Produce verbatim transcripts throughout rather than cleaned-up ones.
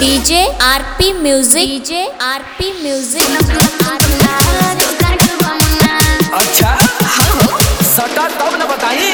DJ RP music DJ RP music. अच्छा सटा तब न बताई।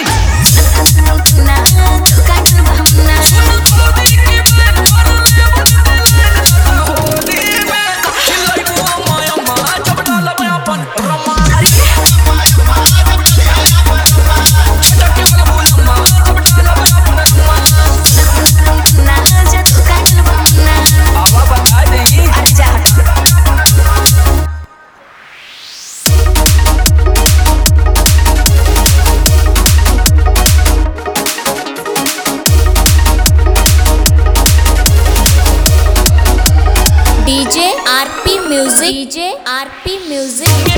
DJ RP music DJ RP music.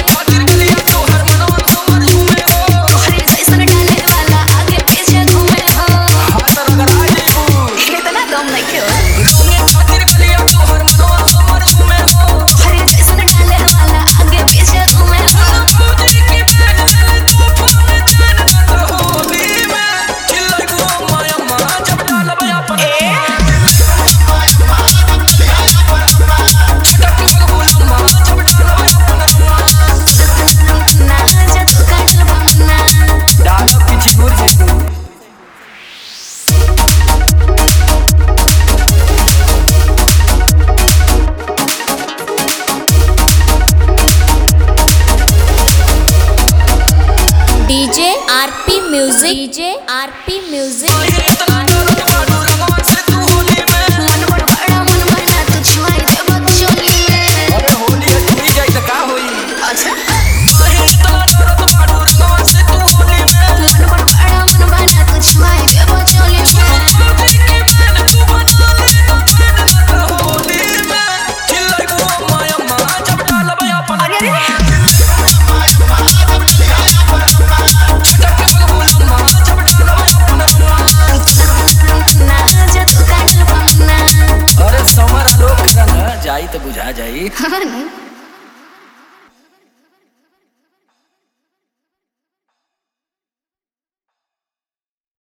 DJ RP music DJ RP music. जाई तो बुझा जाई।